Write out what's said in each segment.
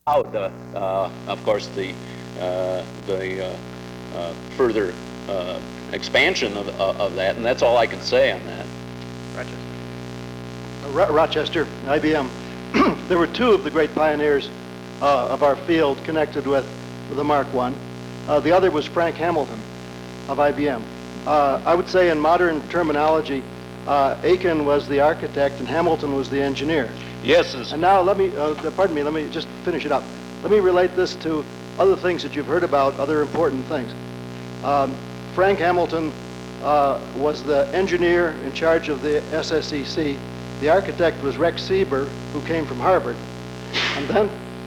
Of course, the further expansion of that, and that's all I can say on that. Rochester. Rochester, IBM. There were two of the great pioneers of our field connected with the Mark I. The other was Frank Hamilton of IBM. I would say in modern terminology, Aiken was the architect and Hamilton was the engineer. Yes. And now let me just finish it up. Let me relate this to other things that you've heard about, other important things. Frank Hamilton was the engineer in charge of the SSEC. The architect was Rex Sieber, who came from Harvard. And then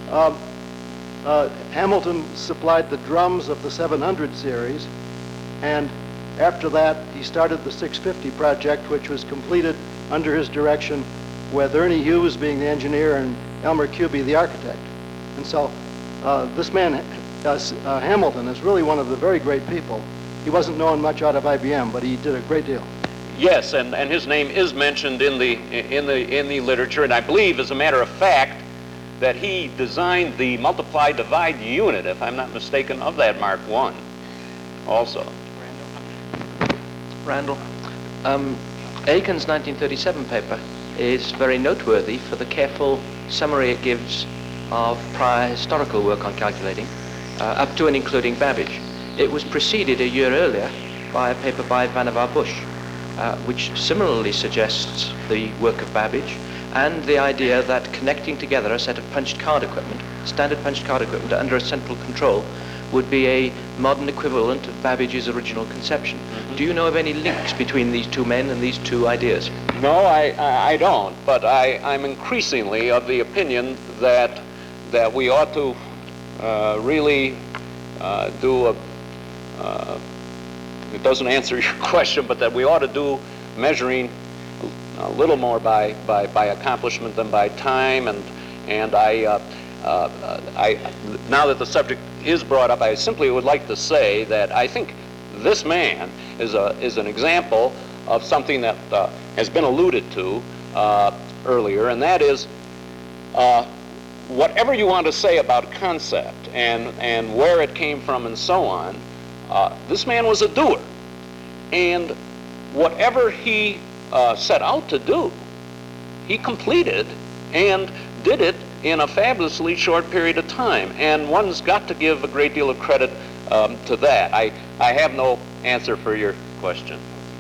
Hamilton supplied the drums of the 700 series. And after that, he started the 650 project, which was completed under his direction with Ernie Hughes being the engineer and Elmer Kuby the architect. And so this man, Hamilton, is really one of the very great people. He wasn't known much out of IBM, but he did a great deal. Yes, and his name is mentioned in the literature, and I believe, as a matter of fact, that he designed the multiply-divide unit, if I'm not mistaken, of that Mark I also. Randall. Aiken's 1937 paper is very noteworthy for the careful summary it gives of prior historical work on calculating, up to and including Babbage. It was preceded a year earlier by a paper by Vannevar Bush, which similarly suggests the work of Babbage and the idea that connecting together a set of punched card equipment, standard punched card equipment under a central control, would be a modern equivalent of Babbage's original conception. Mm-hmm. Do you know of any links between these two men and these two ideas? No, I don't, but I'm increasingly of the opinion that we ought to really do a, it doesn't answer your question, but that we ought to do measuring a little more by accomplishment than by time, and I now that the subject is brought up, I simply would like to say that I think this man is an example of something that has been alluded to earlier, and that is whatever you want to say about concept and where it came from and so on, this man was a doer, and whatever he set out to do, he completed and did it in a fabulously short period of time, and one's got to give a great deal of credit to that. I have no answer for your question.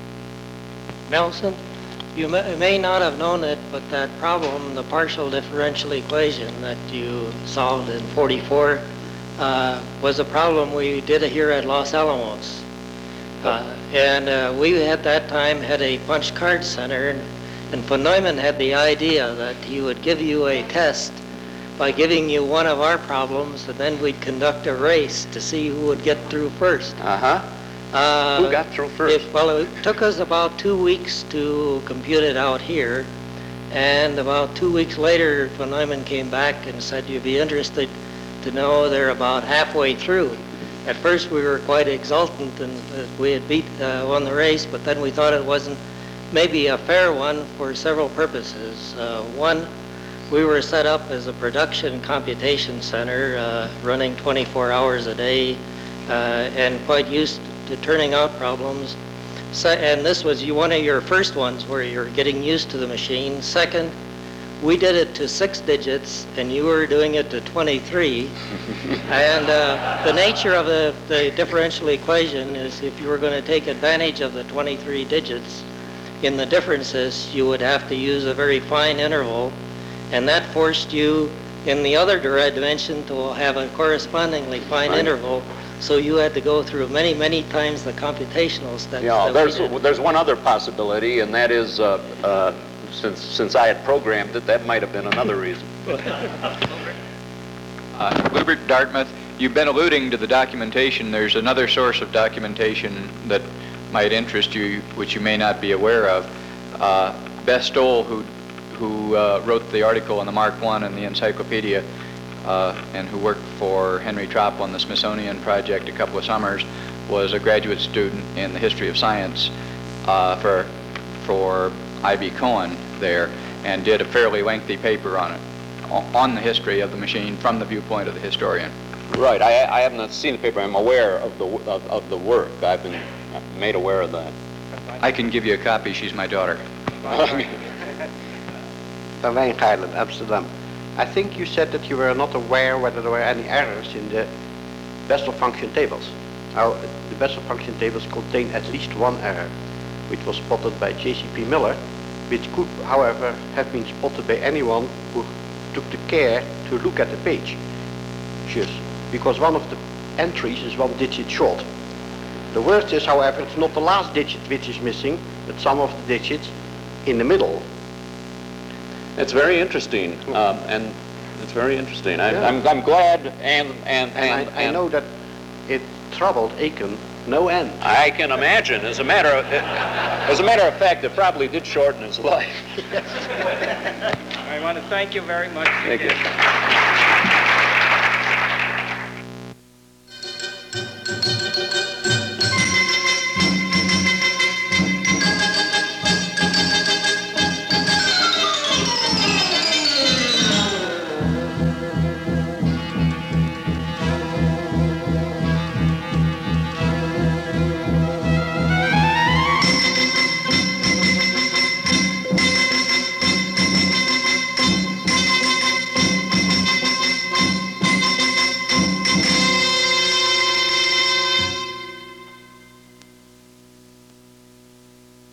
Nelson, you may not have known it, but that problem, the partial differential equation that you solved in 44, was a problem we did here at Los Alamos. And we at that time had a punch card center, and von Neumann had the idea that he would give you a test by giving you one of our problems, and then we'd conduct a race to see who would get through first. Who got through first? Well, it took us about 2 weeks to compute it out here, and about 2 weeks later, von Neumann came back and said, "You'd be interested to know they're about halfway through." At first, we were quite exultant, and we had won the race, but then we thought it wasn't maybe a fair one for several purposes. One, we were set up as a production computation center, running 24 hours a day, and quite used to turning out problems. And this was one of your first ones where you're getting used to the machine. Second, we did it to 6 digits, and you were doing it to 23. And the nature of the differential equation is if you were going to take advantage of the 23 digits in the differences, you would have to use a very fine interval, and that forced you in the other dimension to have a correspondingly fine interval. So you had to go through many, many times the computational steps. Yeah, there's one other possibility, and that is since I had programmed it, that might have been another reason. Lubert, Dartmouth, you've been alluding to the documentation. There's another source of documentation that might interest you, which you may not be aware of. Bess Stoll, who wrote the article on the Mark I in the Encyclopedia, and who worked for Henry Tropp on the Smithsonian project a couple of summers, was a graduate student in the history of science for I.B. Cohen there, and did a fairly lengthy paper on it. on the history of the machine from the viewpoint of the historian. Right. I have not seen the paper. I'm aware of the work. I've been made aware of that. I can give you a copy. She's my daughter. Van Wijngaarden, Amsterdam. I think you said that you were not aware whether there were any errors in the Bessel function tables. Now, the Bessel function tables contain at least one error, which was spotted by J.C.P. Miller, which could, however, have been spotted by anyone who took the care to look at the page. Just because one of the entries is 1 digit short. The worst is, however, it's not the last digit which is missing, but some of the digits in the middle. It's very interesting, and it's very interesting. Yeah. I'm glad, and I know that it troubled Aiken no end. I can imagine. As a matter of fact, it probably did shorten his life. I want to thank you very much. Thank you.